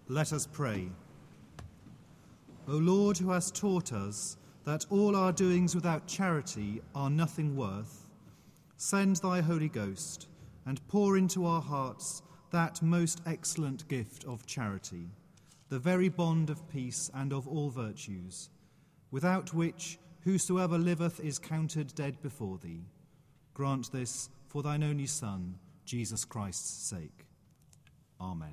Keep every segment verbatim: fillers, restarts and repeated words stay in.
Let us pray. O Lord, who hast taught us that all our doings without charity are nothing worth, send thy Holy Ghost and pour into our hearts that most excellent gift of charity, the very bond of peace and of all virtues, without which whosoever liveth is counted dead before thee. Grant this for thine only Son, Jesus Christ's sake. Amen.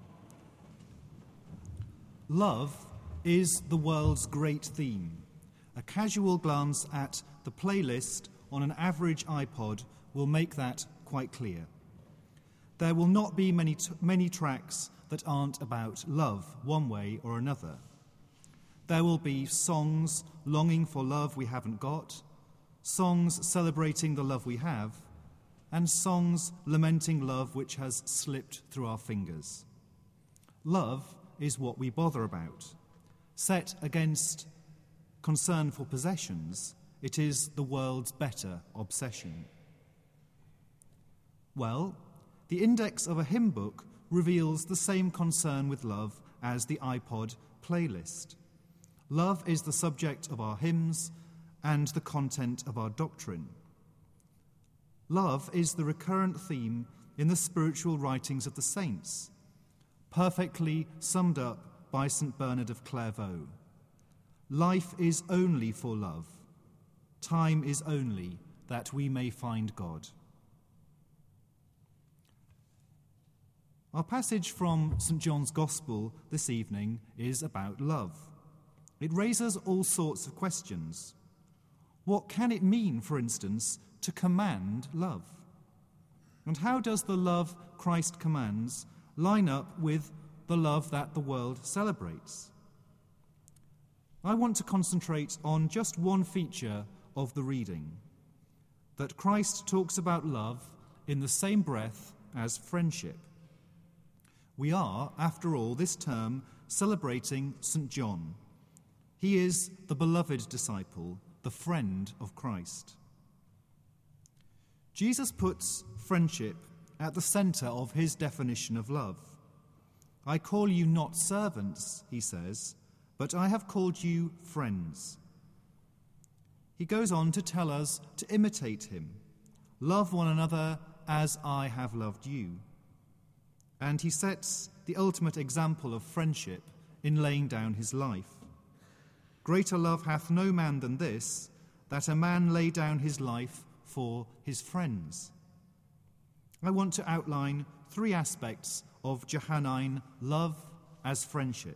Love is the world's great theme. A casual glance at the playlist on an average iPod will make that quite clear. There will not be many, t- many tracks that aren't about love, one way or another. There will be songs longing for love we haven't got, songs celebrating the love we have, and songs lamenting love which has slipped through our fingers. Love is what we bother about. Set against concern for possessions, it is the world's better obsession. Well, the index of a hymn book reveals the same concern with love as the iPod playlist. Love is the subject of our hymns and the content of our doctrine. Love is the recurrent theme in the spiritual writings of the saints, perfectly summed up by Saint Bernard of Clairvaux. Life is only for love. Time is only that we may find God. Our passage from Saint John's Gospel this evening is about love. It raises all sorts of questions. What can it mean, for instance, to command love? And how does the love Christ commands line up with the love that the world celebrates? I want to concentrate on just one feature of the reading, that Christ talks about love in the same breath as friendship. We are, after all, this term celebrating Saint John. He is the beloved disciple, the friend of Christ. Jesus puts friendship at the centre of his definition of love. I call you not servants, he says, but I have called you friends. He goes on to tell us to imitate him. Love one another as I have loved you. And he sets the ultimate example of friendship in laying down his life. Greater love hath no man than this, that a man lay down his life for his friends. I want to outline three aspects of Johannine love as friendship.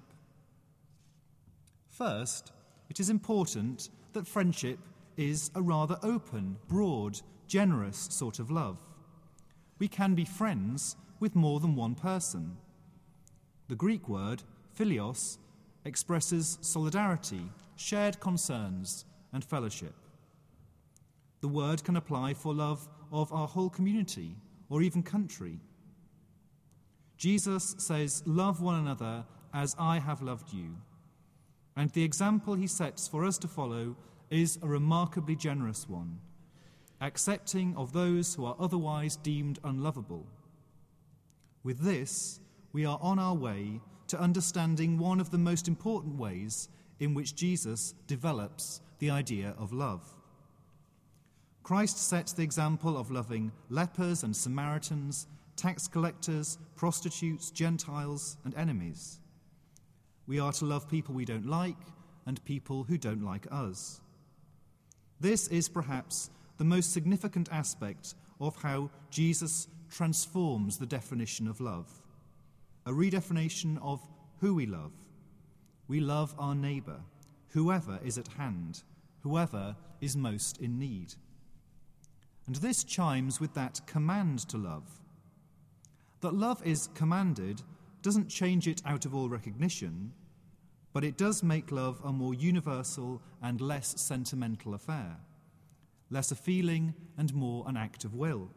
First, it is important that friendship is a rather open, broad, generous sort of love. We can be friends with more than one person. The Greek word, philios, expresses solidarity, shared concerns, and fellowship. The word can apply for love of our whole community or even country. Jesus says, love one another as I have loved you. And the example he sets for us to follow is a remarkably generous one, accepting of those who are otherwise deemed unlovable. With this, we are on our way to understanding one of the most important ways in which Jesus develops the idea of love. Christ sets the example of loving lepers and Samaritans, tax collectors, prostitutes, Gentiles, and enemies. We are to love people we don't like and people who don't like us. This is perhaps the most significant aspect of how Jesus transforms the definition of love, a redefinition of who we love. We love our neighbour, whoever is at hand, whoever is most in need. And this chimes with that command to love. That love is commanded doesn't change it out of all recognition, but it does make love a more universal and less sentimental affair, less a feeling and more an act of will.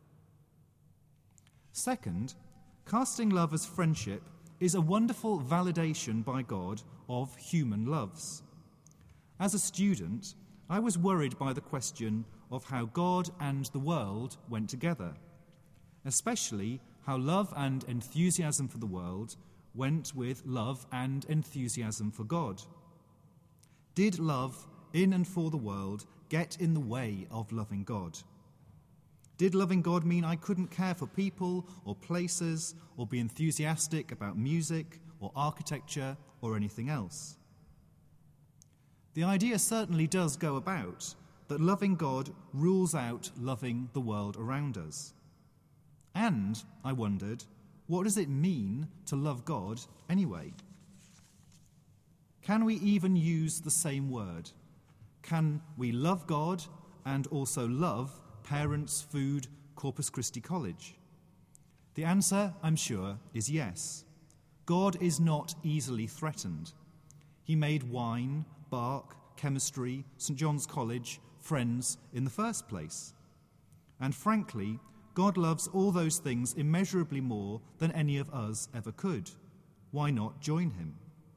Second, casting love as friendship is a wonderful validation by God of human loves. As a student, I was worried by the question of how God and the world went together, especially how love and enthusiasm for the world went with love and enthusiasm for God? Did love in and for the world get in the way of loving God? Did loving God mean I couldn't care for people or places or be enthusiastic about music or architecture or anything else? The idea certainly does go about that loving God rules out loving the world around us. And, I wondered, what does it mean to love God anyway? Can we even use the same word? Can we love God and also love parents, food, Corpus Christi College? The answer, I'm sure, is yes. God is not easily threatened. He made wine, bark, chemistry, St John's College, friends in the first place. And frankly, God loves all those things immeasurably more than any of us ever could. Why not join him?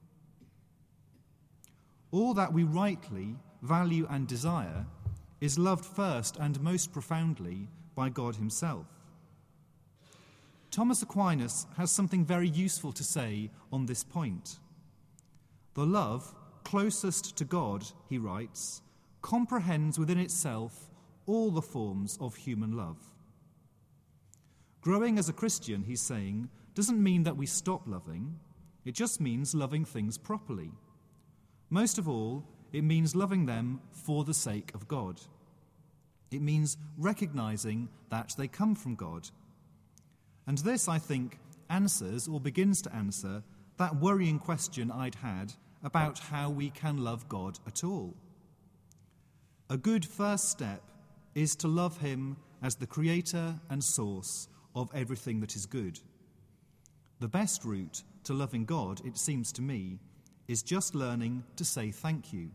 All that we rightly value and desire is loved first and most profoundly by God himself. Thomas Aquinas has something very useful to say on this point. The love closest to God, he writes, comprehends within itself all the forms of human love. Growing as a Christian, he's saying, doesn't mean that we stop loving. It just means loving things properly. Most of all, it means loving them for the sake of God. It means recognizing that they come from God. And this, I think, answers or begins to answer that worrying question I'd had about how we can love God at all. A good first step is to love him as the creator and source of everything that is good. The best route to loving God, it seems to me, is just learning to say thank you.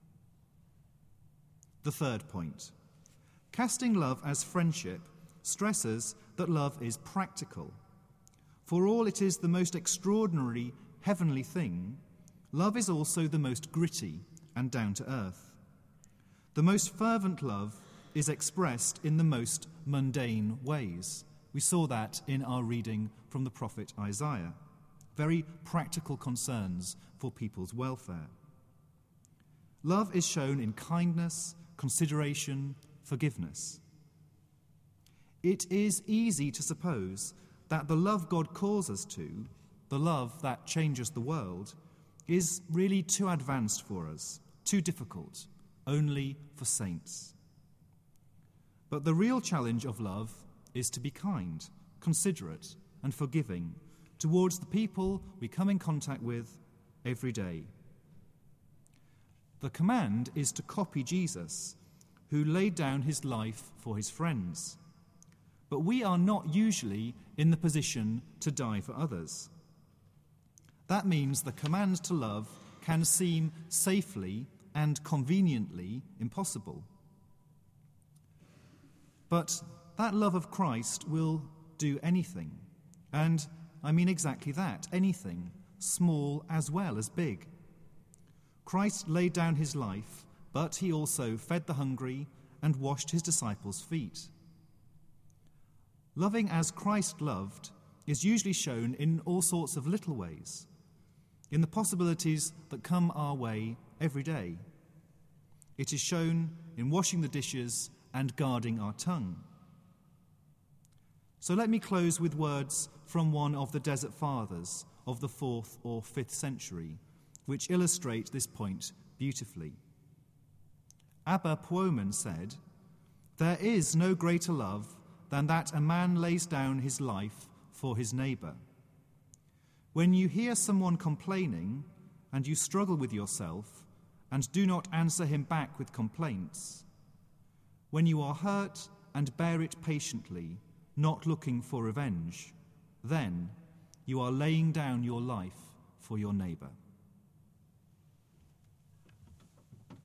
The third point. Casting love as friendship stresses that love is practical. For all it is the most extraordinary, heavenly thing, love is also the most gritty and down to earth. The most fervent love is expressed in the most mundane ways. We saw that in our reading from the prophet Isaiah. Very practical concerns for people's welfare. Love is shown in kindness, consideration, forgiveness. It is easy to suppose that the love God calls us to, the love that changes the world, is really too advanced for us, too difficult, only for saints. But the real challenge of love is to be kind, considerate, and forgiving towards the people we come in contact with every day. The command is to copy Jesus, who laid down his life for his friends. But we are not usually in the position to die for others. That means the command to love can seem safely and conveniently impossible. But that love of Christ will do anything, and I mean exactly that, anything, small as well as big. Christ laid down his life, but he also fed the hungry and washed his disciples' feet. Loving as Christ loved is usually shown in all sorts of little ways, in the possibilities that come our way every day. It is shown in washing the dishes and guarding our tongue. So let me close with words from one of the Desert Fathers of the fourth or fifth century, which illustrate this point beautifully. Abba Puoman said, "There is no greater love than that a man lays down his life for his neighbour. When you hear someone complaining and you struggle with yourself and do not answer him back with complaints, when you are hurt and bear it patiently, not looking for revenge, then you are laying down your life for your neighbour."